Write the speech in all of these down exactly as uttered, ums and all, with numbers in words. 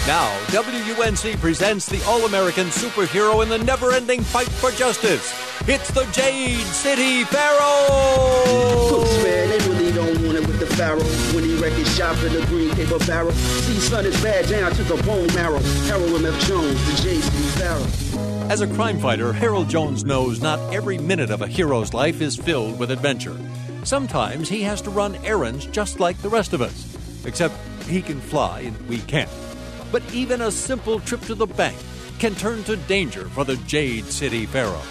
Now, W U N C presents the all-American superhero in the never-ending fight for justice. It's the Jade City Pharaoh! Crooks, man, they really don't want it with the Pharaoh. When he wrecked his shop in the green paper barrel. See, son, it's bad down to the bone marrow. Harold M F Jones, the Jade City Pharaoh. As a crime fighter, Harold Jones knows not every minute of a hero's life is filled with adventure. Sometimes he has to run errands just like the rest of us. Except he can fly and we can't. But even a simple trip to the bank can turn to danger for the Jade City Pharaoh.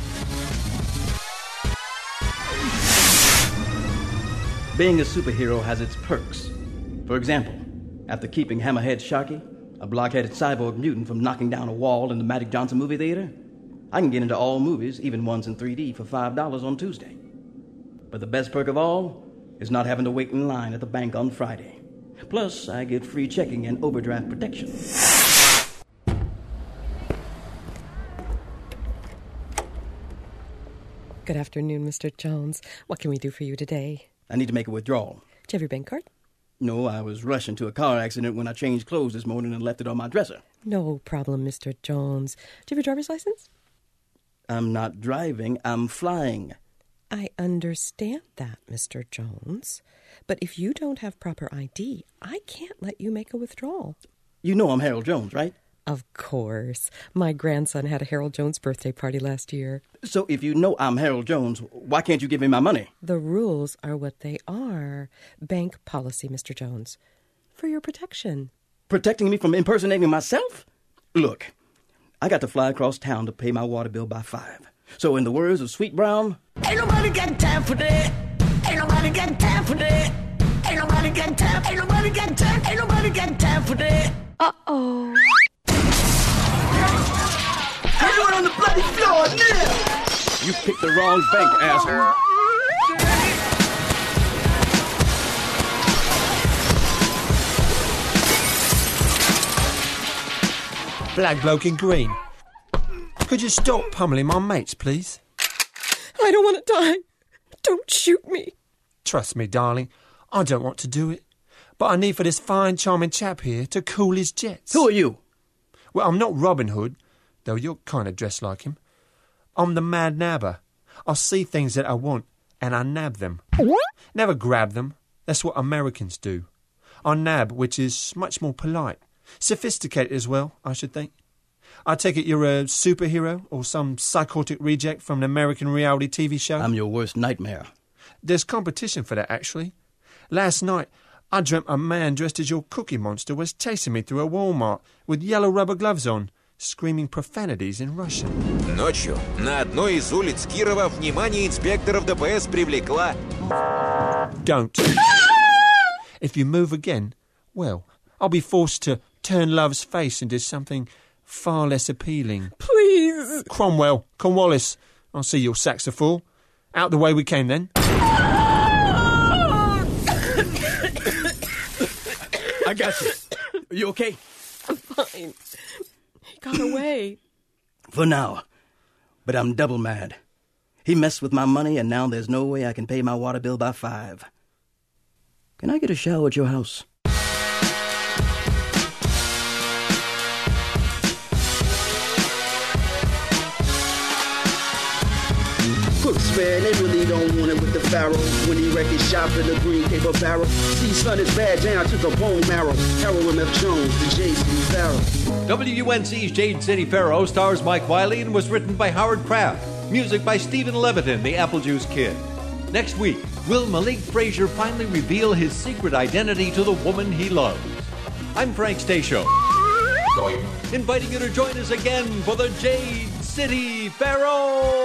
Being a superhero has its perks. For example, after keeping Hammerhead Sharkey, a block-headed cyborg mutant, from knocking down a wall in the Magic Johnson movie theater, I can get into all movies, even ones in three D, for five dollars on Tuesday. But the best perk of all is not having to wait in line at the bank on Friday. Plus, I get free checking and overdraft protection. Good afternoon, Mister Jones. What can we do for you today? I need to make a withdrawal. Do you have your bank card? No, I was rushing to a car accident when I changed clothes this morning and left it on my dresser. No problem, Mister Jones. Do you have your driver's license? I'm not driving, I'm flying. I understand that, Mister Jones. But if you don't have proper I D, I can't let you make a withdrawal. You know I'm Harold Jones, right? Of course. My grandson had a Harold Jones birthday party last year. So if you know I'm Harold Jones, why can't you give me my money? The rules are what they are. Bank policy, Mister Jones. For your protection. Protecting me from impersonating myself? Look, I got to fly across town to pay my water bill by five. So in the words of Sweet Brown, ain't nobody got time for that. Ain't nobody got time for that. Ain't nobody got time. Ain't nobody got time. Ain't nobody got time for that. Uh-oh. Everyone on the bloody floor now! You picked the wrong bank, asshole. Black bloke in green. Could you stop pummeling my mates, please? I don't want to die. Don't shoot me. Trust me, darling, I don't want to do it. But I need for this fine, charming chap here to cool his jets. Who are you? Well, I'm not Robin Hood, though you're kind of dressed like him. I'm the mad nabber. I see things that I want, and I nab them. Never grab them. That's what Americans do. I nab, which is much more polite. Sophisticated as well, I should think. I take it you're a superhero or some psychotic reject from an American reality T V show? I'm your worst nightmare. There's competition for that, actually. Last night, I dreamt a man dressed as your Cookie Monster was chasing me through a Walmart with yellow rubber gloves on, screaming profanities in Russian. Ночью на одной из улиц Кирова внимание инспекторов ДПС привлекла... Don't. If you move again, well, I'll be forced to turn love's face into something far less appealing. Please. Cromwell, Cornwallis, I'll see your saxophone. Out the way we came then. I got you. Are you okay? I'm fine. He got away. For now. But I'm double mad. He messed with my money, and now there's no way I can pay my water bill by five. Can I get a shower at your house? Crooks, man, they really don't want it with the Pharaoh. When he wrecked his shop in the green paper barrel. See, son, it's bad down to the bone marrow. Harold M F Jones, the Jade City Pharaoh. W U N C's Jade City Pharaoh stars Mike Wiley and was written by Howard Kraft. Music by Stephen Levitin, the Apple Juice Kid. Next week, will Malik Frazier finally reveal his secret identity to the woman he loves? I'm Frank Stasio, inviting you to join us again for the Jade City Pharaoh!